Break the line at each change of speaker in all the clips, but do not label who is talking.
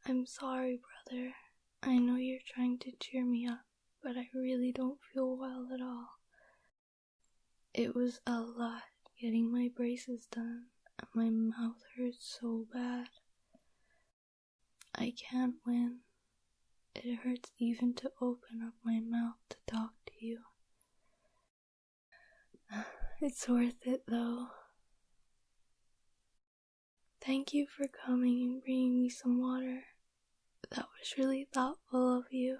I'm sorry, brother. I know you're trying to cheer me up, but I really don't feel well at all. It was a lot getting my braces done, and my mouth hurts so bad. I can't win. It hurts even to open up my mouth to talk to you. It's worth it, though. Thank you for coming and bringing me some water. That was really thoughtful of you.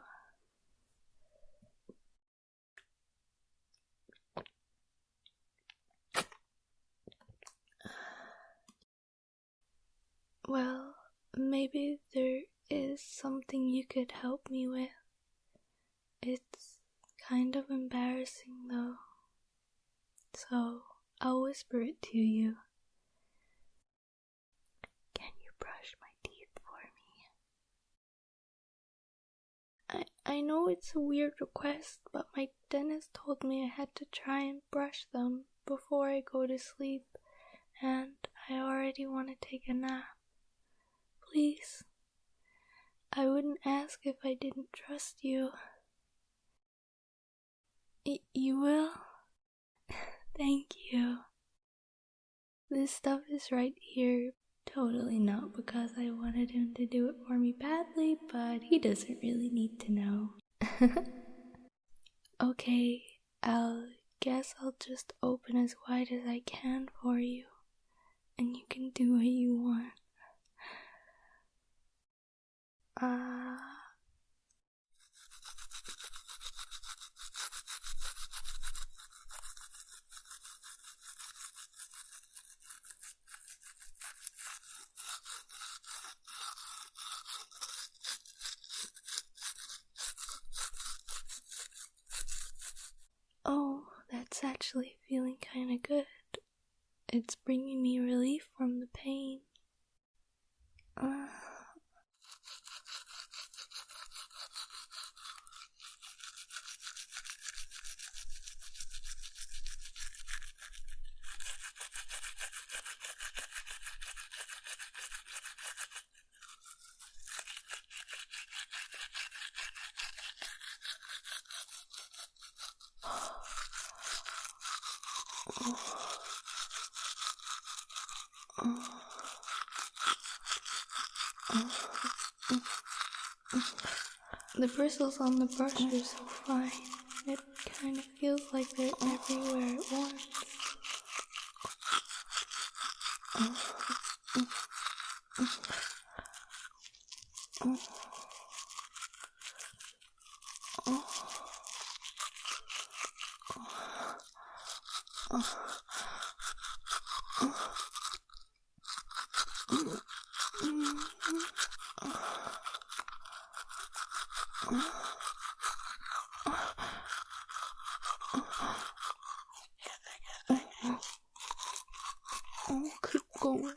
Well, maybe there is something you could help me with. It's kind of embarrassing, though. So, I'll whisper it to you. Can you brush my teeth for me? I know it's a weird request, but my dentist told me I had to try and brush them before I go to sleep, and I already want to take a nap. Please. I wouldn't ask if I didn't trust you. You will? Thank you. This stuff is right here. Totally not because I wanted him to do it for me badly, but he doesn't really need to know. Okay, guess I'll just open as wide as I can for you, and you can do what you want. Oh, that's actually feeling kinda good. It's bringing me relief from the pain. The bristles on the brush are so fine. It kind of feels like they're everywhere at once. Keep going.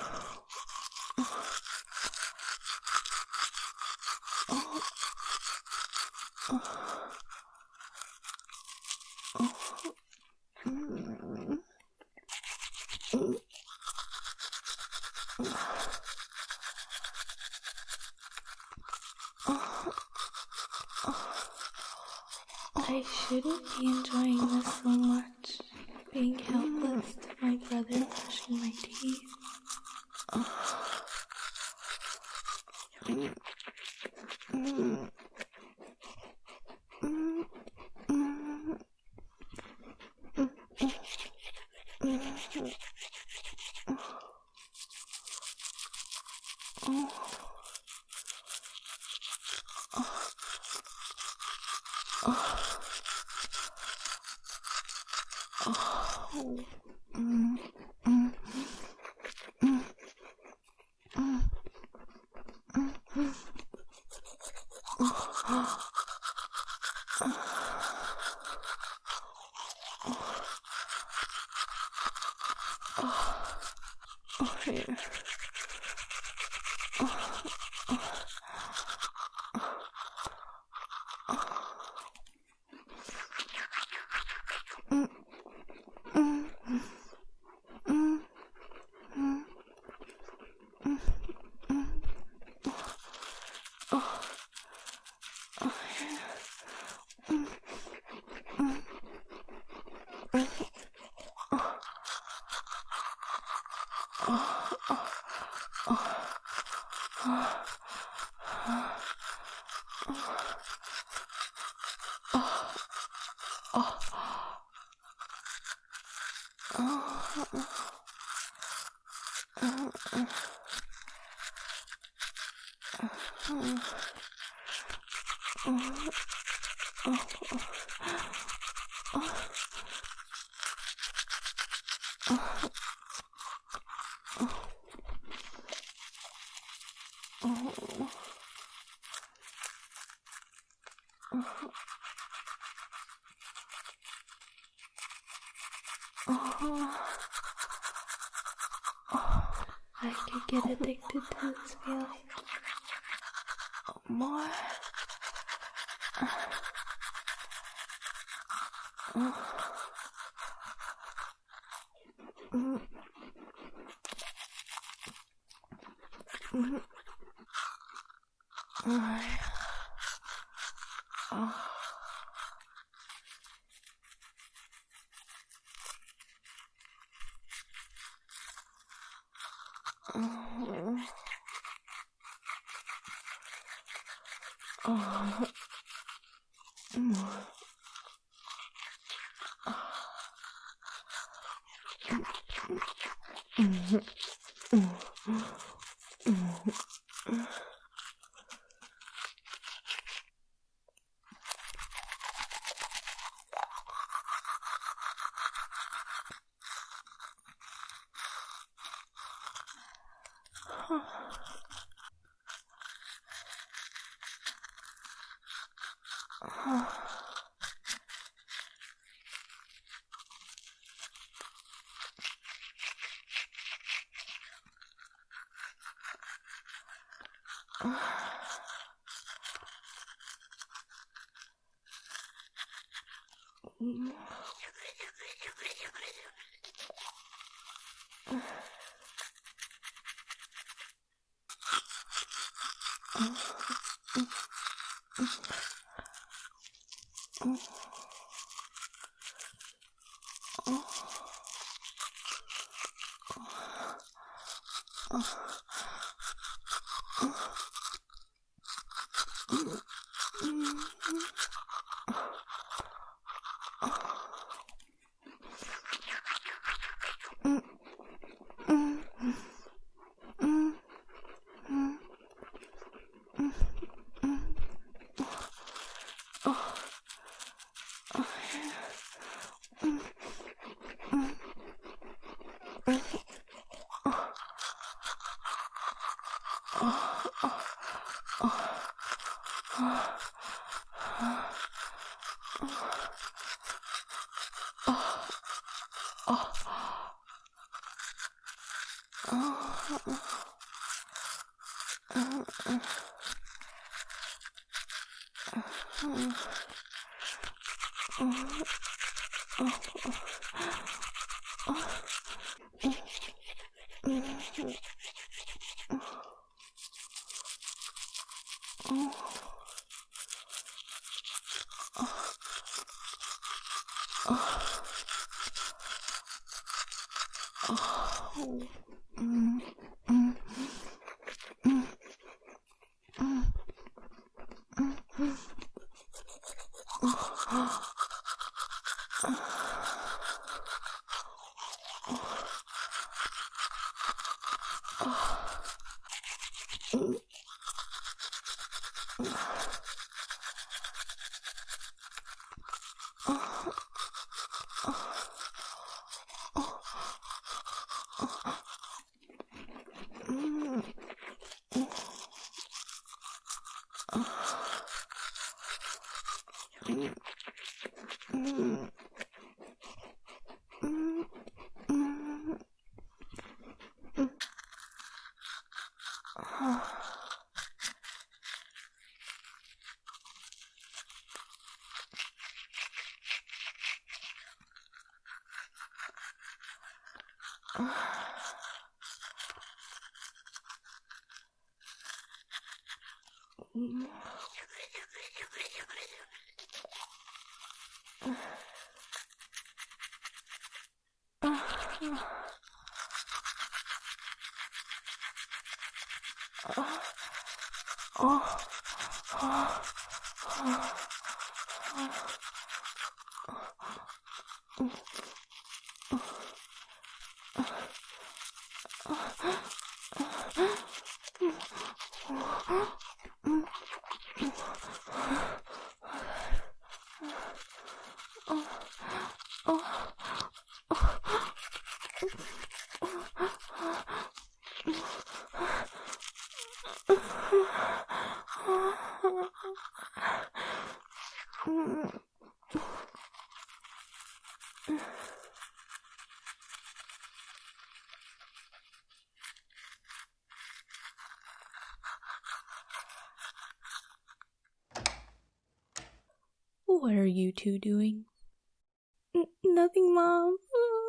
I shouldn't be enjoying this so much, being helpless to my brother brushing my teeth. I could get addicted to this feeling. More. What are you two doing?
Nothing, Mom.